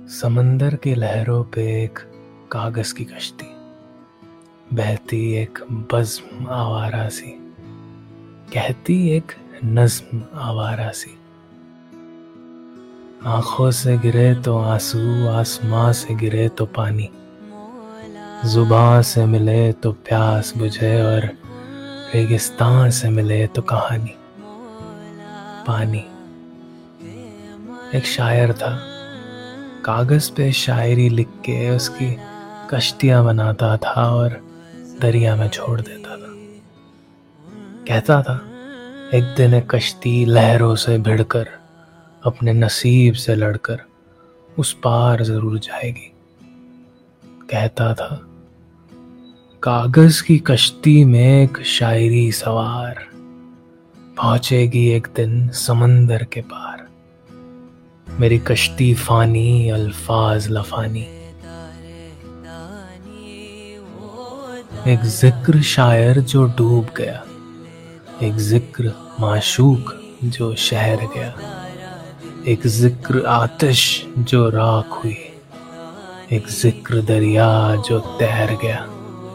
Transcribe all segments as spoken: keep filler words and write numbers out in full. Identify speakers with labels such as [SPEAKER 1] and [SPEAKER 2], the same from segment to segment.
[SPEAKER 1] समंदर की लहरों पे एक कागज की कश्ती बहती, एक बज़्म आवारा सी कहती, एक नज़्म आवारा सी। आंखों से गिरे तो आंसू, आसमां से गिरे तो पानी, जुबां से मिले तो प्यास बुझे और रेगिस्तान से मिले तो कहानी। पानी एक शायर था, कागज पे शायरी लिख के उसकी कश्तियां बनाता था और दरिया में छोड़ देता था। कहता था एक दिन एक कश्ती लहरों से भिड़कर अपने नसीब से लड़कर उस पार जरूर जाएगी। कहता था कागज की कश्ती में एक शायरी सवार पहुंचेगी एक दिन समंदर के पार। मेरी कश्ती फानी, अल्फाज लफानी। एक जिक्र शायर जो डूब गया, एक जिक्र माशूक जो शहर गया, एक जिक्र आतिश जो राख हुई, एक जिक्र दरिया जो तैर गया।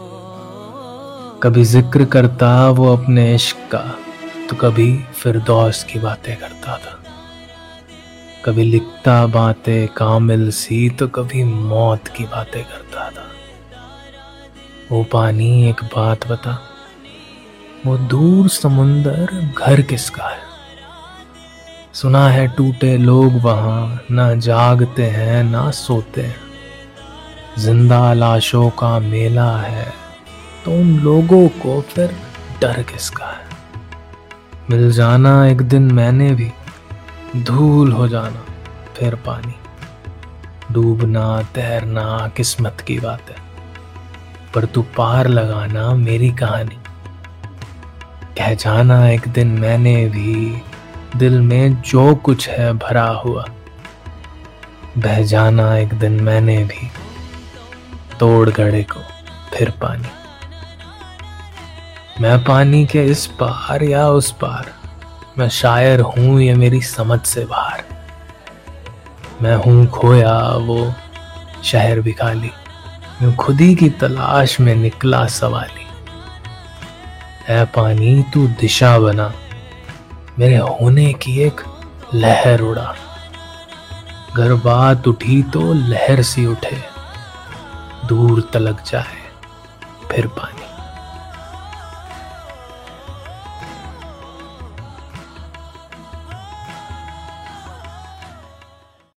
[SPEAKER 1] कभी जिक्र करता वो अपने इश्क का तो कभी फिरदौस की बातें करता था। कभी लिखता बातें कामिल सी तो कभी मौत की बातें करता था। वो पानी एक बात बता, वो दूर समुंदर घर किसका है? सुना है टूटे लोग वहां ना जागते हैं ना सोते हैं। जिंदा लाशों का मेला है तो उन लोगों को फिर डर किसका है? मिल जाना एक दिन मैंने भी, धूल हो जाना फिर पानी। डूबना तैरना किस्मत की बात है, पर तू पार लगाना मेरी कहानी। कह जाना एक दिन मैंने भी, दिल में जो कुछ है भरा हुआ। बह जाना एक दिन मैंने भी, तोड़ गड़े को फिर पानी। मैं पानी के इस पार या उस पार, मैं शायर हूं ये मेरी समझ से बाहर। मैं हूं खोया वो शहर भी खाली, मैं खुद ही की तलाश में निकला सवाली। ऐ पानी तू दिशा बना, मेरे होने की एक लहर उड़ा। गर बात उठी तो लहर सी उठे, दूर तलक जाए फिर पानी।